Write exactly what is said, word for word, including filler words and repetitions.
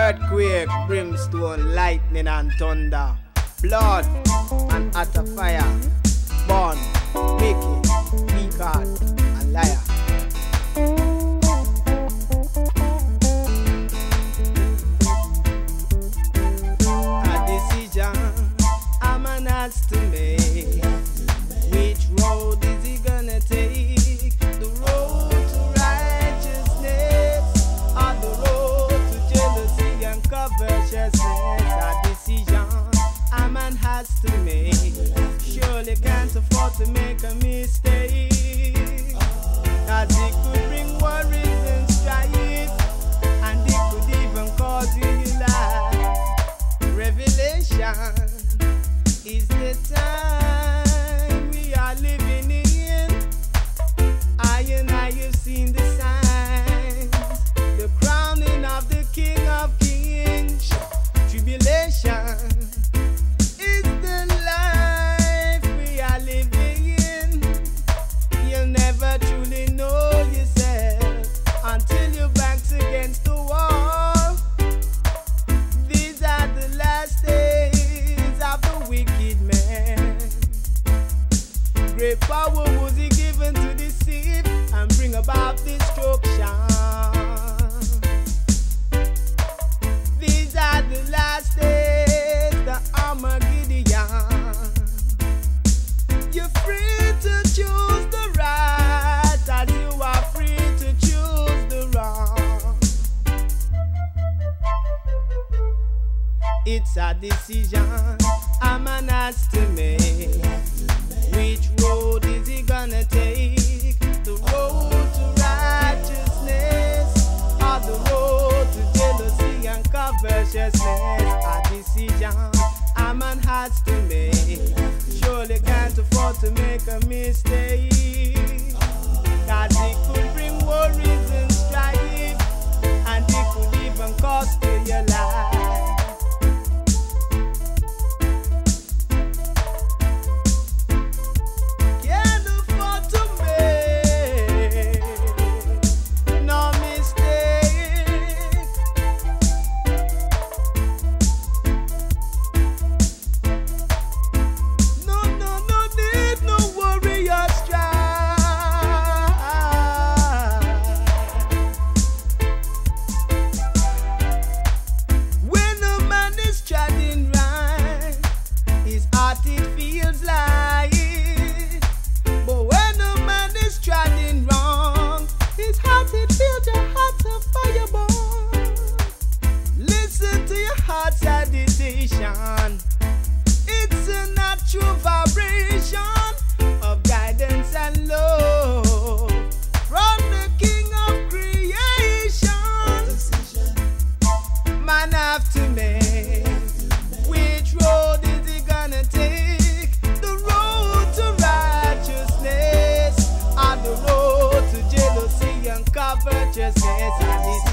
Earthquake, brimstone, lightning and thunder, blood and utter fire, born, wicked, wicked and liar. A decision a man has to make. Which road is he gonna take? The road to righteousness or the road to jealousy and covetousness? A decision a man has to make. Surely can't afford to make a mistake, cause it could bring worries and strife, and it could even cause you life. Revelation is the time we are living in. I and I have seen the signs, the crowning of the King of Kings. Tribulation is the life we are living in. You'll never truly know yourself until your back's against the wall. These are the last days of the wicked man. Great power was he given to deceive and bring about destruction. These are the last days, the Armageddon. You're free to choose the right as you are free to choose the wrong. It's a decision a man has to make. Which road is he gonna take? The road to righteousness or the road to jealousy and covetousness? A decision a man has to make. Surely can't afford to make a mistake, cause it could bring worries and strife, and it could even cost you your life. It's a natural vibration of guidance and love from the King of creation. Man have to make. Which road is he gonna take? The road to righteousness or the road to jealousy and covetousness?